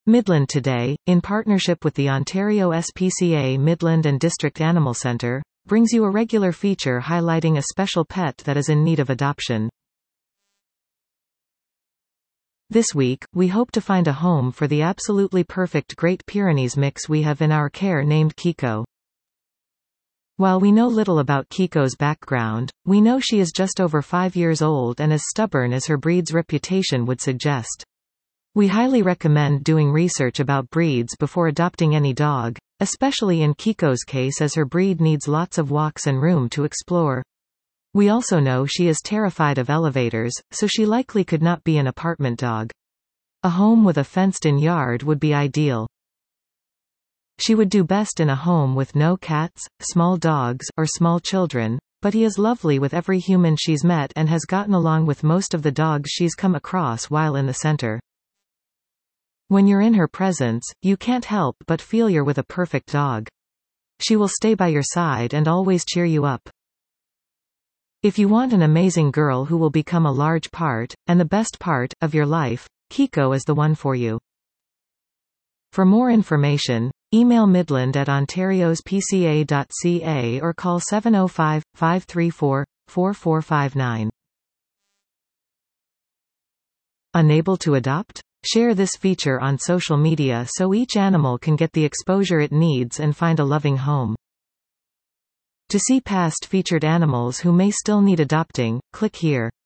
Midland Today, in partnership with the Ontario SPCA Midland and District Animal Centre, brings you a regular feature highlighting a special pet that is in need of adoption. This week, we hope to find a home for the absolutely perfect Great Pyrenees mix we have in our care named Kiko. While we know little about Kiko's background, we know she is just over 5 years old and as stubborn as her breed's reputation would suggest. We highly recommend doing research about breeds before adopting any dog, especially in Kiko's case as her breed needs lots of walks and room to explore. We also know she is terrified of elevators, so she likely could not be an apartment dog. A home with a fenced-in yard would be ideal. She would do best in a home with no cats, small dogs, or small children, but he is lovely with every human she's met and has gotten along with most of the dogs she's come across while in the center. When you're in her presence, you can't help but feel you're with a perfect dog. She will stay by your side and always cheer you up. If you want an amazing girl who will become a large part, and the best part, of your life, Kiko is the one for you. For more information, email midland@ontariospca.ca or call 705-534-4459. Unable to adopt? Share this feature on social media so each animal can get the exposure it needs and find a loving home. To see past featured animals who may still need adopting, click here.